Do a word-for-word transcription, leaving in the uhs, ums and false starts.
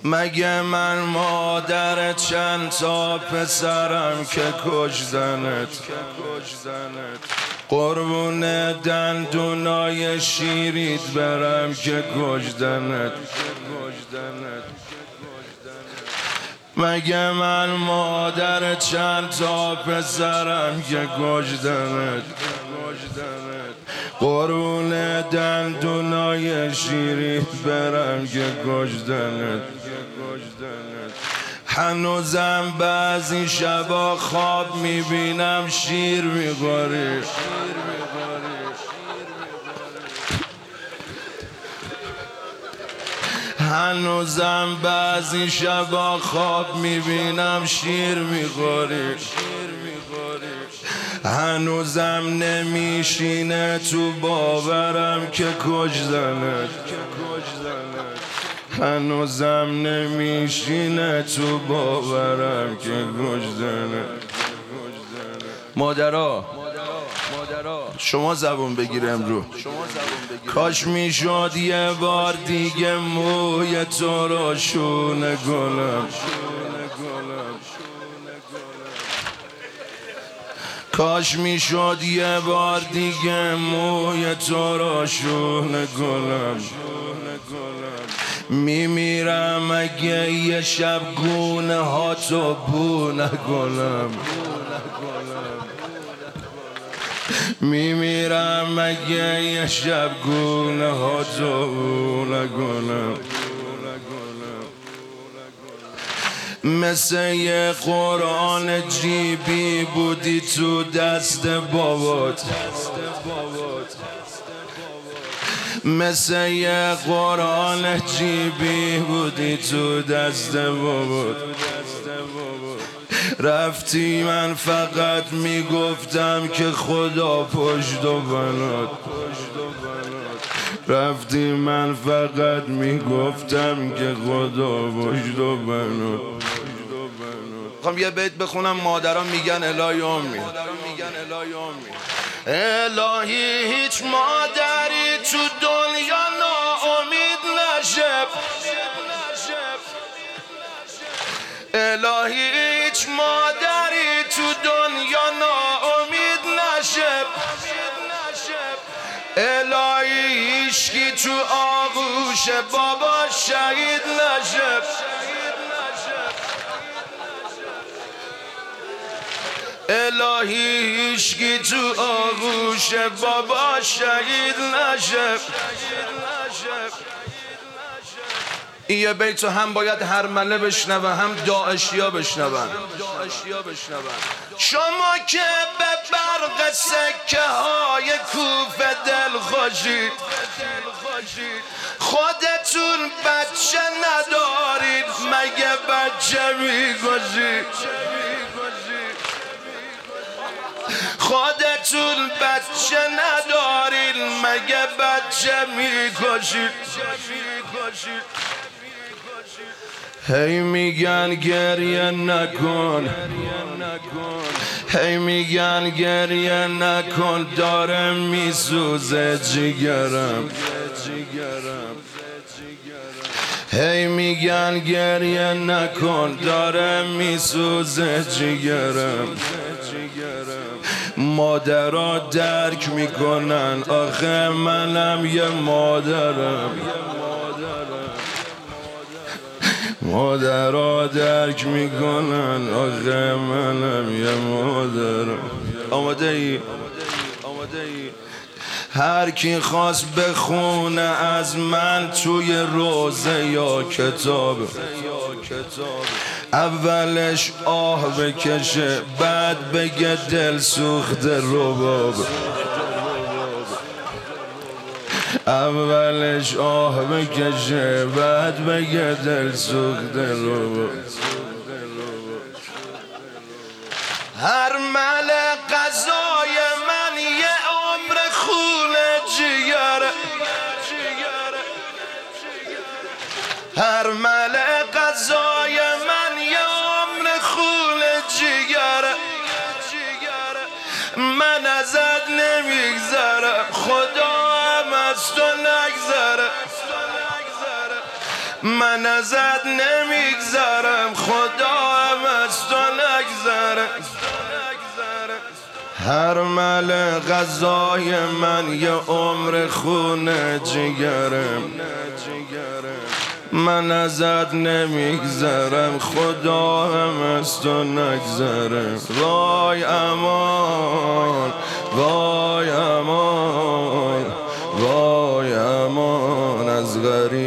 مگه من مادرت چند تا پسرم که کشدنت، قربون دندونای شیریت برم که کشدنت. مگه من مادرت چند تا پسرم که کشدنت، قربون دندونای شیریت برم که کشدنت. هنوزم بعضی شبا خواب میبینم شیر میخوری، هنوزم بعضی شبا خواب میبینم شیر میخوری، هنوزم نمیشینه تو باورم که کشدنت، هنوزم نمیشینه تو باورم که کشدنت. مادرها شما زبون بگیر امرو، کاش میشد یه بار دیگه موی تو رو شونه کنم، کاش میشد یه بار دیگه موی تو رو شونه کنم. میمیرم اگه یه شب گونه ها تو بو نکنم، میمیرم اگه یه شب گونه ها تو بو نکنم. مثل یه قرآن جیبی بودی تو دست بابات، مثل یه قرآن جیبی بودی تو دست بابات. رفتی من فقط میگفتم که خدا پشت و بنات، رفتی من فقط میگفتم که خدا پشت و بنات. میخوام یه بیت بخونم مادران میگن الهی امین، الهی هیچ مادری تو دنیا ناامید نشه، الهی هیچ مادری تو دنیا ناامید نشه، الهی هیچکی تو آغوش بابا شهید نشه، الهی هیچکی تو آغوش بابا شهید نشه. این یه بیتو هم باید هرمله بشنوه هم داعشیا بشنون. شما که به برق سکه های کوفه دل خوشید، خودتون بچه ندارید مگه بچه میگوشید، خودتون بچه ندارید مگه بچه میکشید. هی میگن گریه نکن، هی میگن گریه نکن، داره میسوزه جیگرم، هی میگن گریه نکن، داره میسوزه جیگرم. مادرها درک میکنن آخه منم یه مادرم، مادرها درک میکنن آخه منم یه مادرم. آماده ای؟ هر کی خواست بخونه از من توی روزه یا کتاب، اولش آه بکشه بعد بگه دل سوخته رباب، اولش آه بکشه بعد بگه دل سوخته رباب. هر مل قضای من یه عمر خونه جیگره، هر مل قضای من یه عمر خونه جیگره، من ازت نمیگذرم خدا هم از تو نگذره، من ازت نمیگذرم خدا هم از تو نگذرم هر مل غذای من یه عمر خونه جگرم من ازت نمیگذرم خدا هم از تو نگذرم وای امان وای امان وای امان از غریب